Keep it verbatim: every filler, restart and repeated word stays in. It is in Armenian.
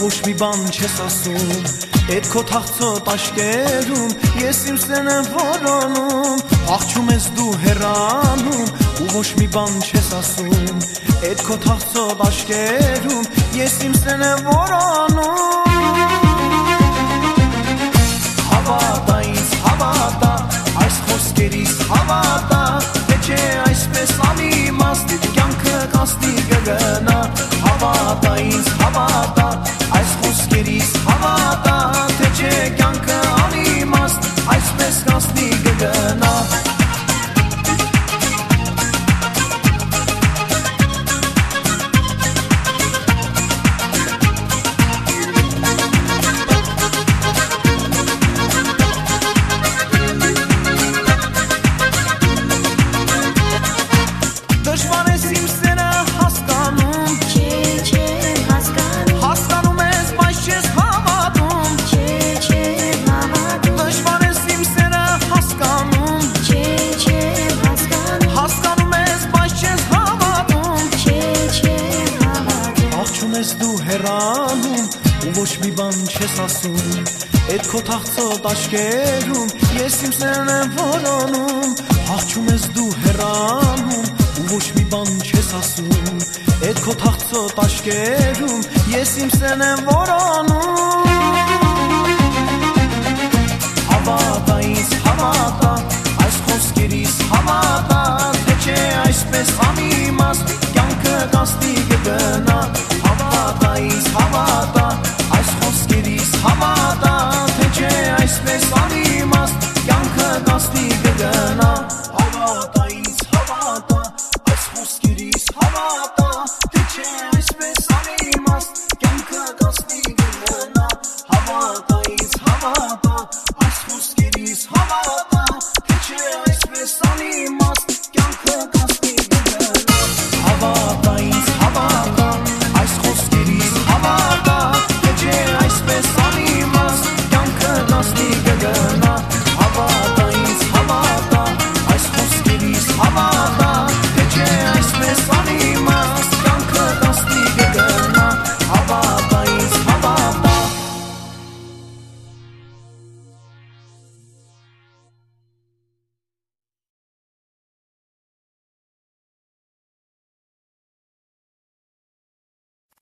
ոչ մի բան չես ասում, էդ քո թախծոտ աշկերում ես իմ սեն եմ որոնում, աղջում ես դու հեռանում ու ոչ մի բան չես ասում, էդ քո թախծոտ աշկերում ես իմ սեն եմ որոնում։ Հավատա ինձ, հավատա, այս խոսքերիս հավատա, թե չէ այսպես անիմաստ կյանքը կասնի կգնա։ Հավատա ինձ, հավատա, այս խոսքերիս հավատա, թե չէ կյանքը անիմաստ այսպես կասնի կգնա։ Ոչ մի բան չես ասում, էդ քո թախծոտ աշկերում ես իմ սեն եմ որոնում, աղջում ես դու հեռանում ու ոչ մի բան չես ասում, էդ քո թախծոտ աշկերում ես իմ սեն եմ որոնում։ Հավատա ինձ, հավատա, այս խոսքերիս հավատա, թե չէ այսպես անիմաստ կյանքը կասնի կգնա։ Հավատա ինձ, հավատա, հավատա, թե չէ այսպես անիմաստ կյանքը կասնի կգնա։ Հավատա ինձ, հավատա, այս խոսքերիս հավատա, թե չէ այսպես անիմաստ կյանքը կասնի կգնա։ Հավատա ինձ, հավատա, այս խոսքերիս հավատա, թե չէ այսպես անիմաստ